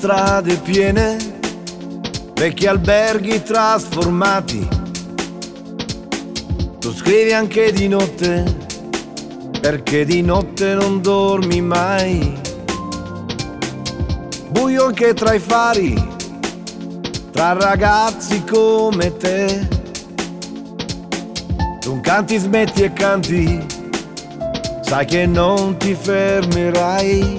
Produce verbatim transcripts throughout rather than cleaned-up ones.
strade piene, vecchi alberghi trasformati. Tu scrivi anche di notte, perché di notte non dormi mai. Buio anche tra i fari, tra ragazzi come te. Tu canti, smetti e canti, sai che non ti fermerai.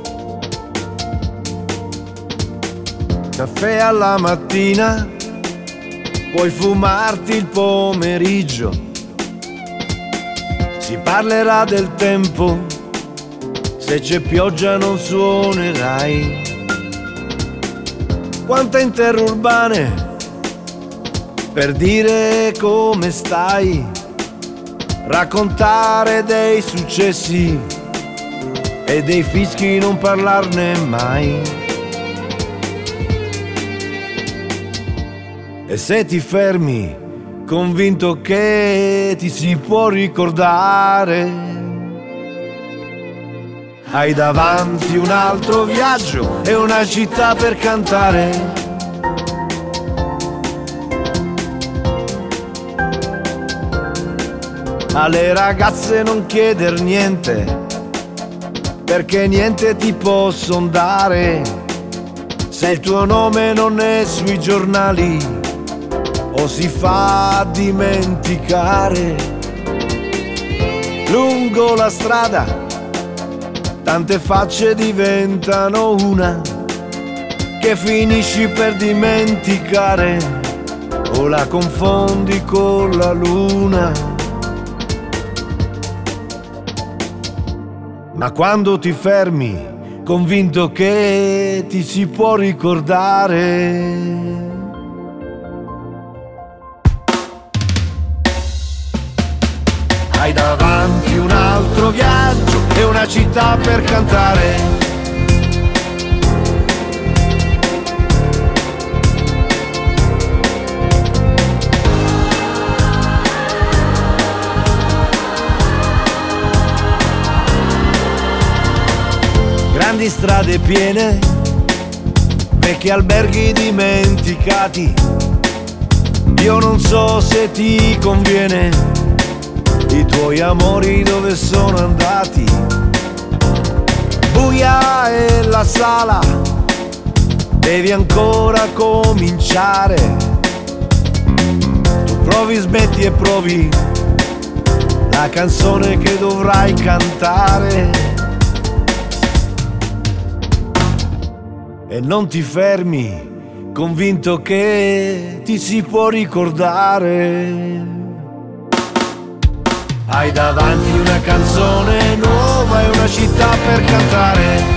Caffè alla mattina, puoi fumarti il pomeriggio. Si parlerà del tempo, se c'è pioggia non suonerai. Quante interurbane per dire come stai, raccontare dei successi e dei fischi, non parlarne mai. E se ti fermi, convinto che ti si può ricordare, hai davanti un altro viaggio e una città per cantare. Alle ragazze non chieder niente, perché niente ti posson dare. Se il tuo nome non è sui giornali o si fa dimenticare. Lungo la strada tante facce diventano una, che finisci per dimenticare o la confondi con la luna. Ma quando ti fermi, convinto che ti si può ricordare, hai davanti un altro viaggio e una città per cantare. Grandi strade piene, vecchi alberghi dimenticati. Io non so se ti conviene, i tuoi amori dove sono andati. Buia è la sala, devi ancora cominciare. Tu provi, smetti e provi la canzone che dovrai cantare. E non ti fermi, convinto che ti si può ricordare. Hai davanti una canzone nuova e una città per cantare.